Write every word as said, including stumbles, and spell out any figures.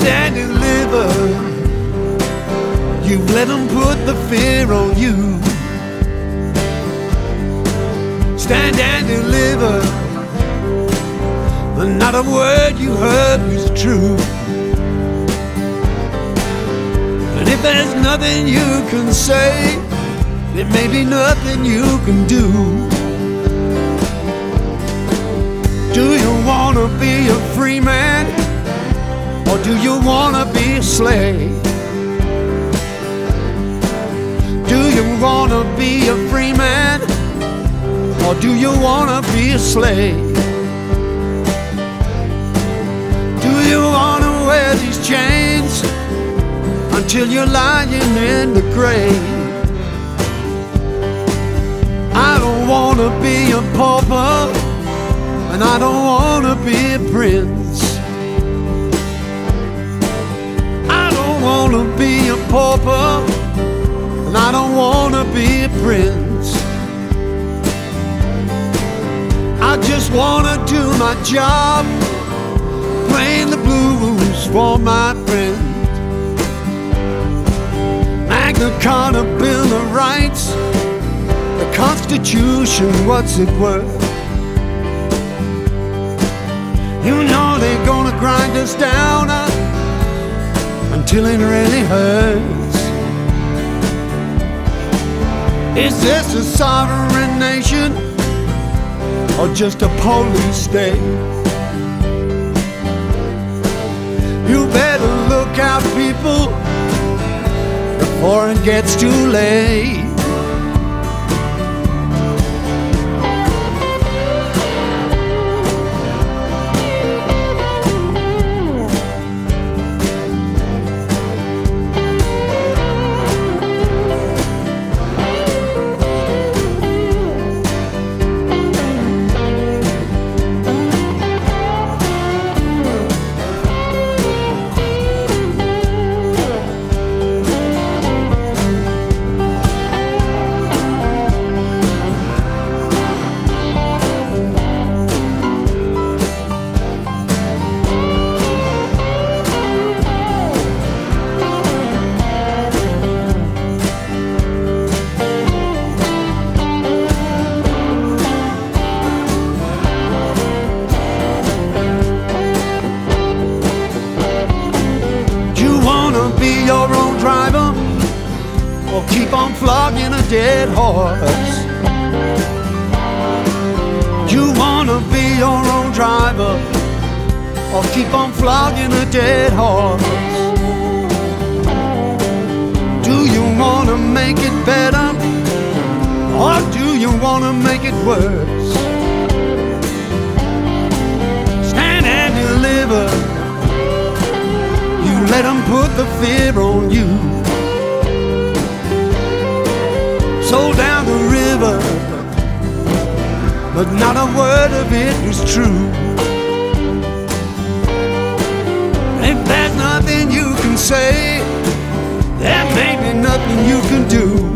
and deliver. You've let them put the fear on you. Stand and deliver. Not a word you heard was true. And if there's nothing you can say, there may be nothing you can do. Do you wanna be a free man, or do you wanna be a slave? Do you wanna be a free man, or do you wanna be a slave? Do you wanna wear these chains until you're lying in the grave? I don't wanna be a pauper, and I don't wanna be a prince. I don't wanna be a pauper, and I don't wanna be a prince. I just wanna do my job, playing the blues for my friends. Magna Carta, Bill of Rights, the Constitution, what's it worth? You know they're gonna grind us down uh, until it really hurts. Is this a sovereign nation, or just a police state? You better look out, people, before it gets too late. Be your own driver, or keep on flogging a dead horse? You wanna be your own driver, or keep on flogging a dead horse? Do you wanna make it better, or do you wanna make it worse? Stand and deliver. Let them put the fear on you. Sold down the river, but not a word of it was true. If there's nothing you can say, there may be nothing you can do.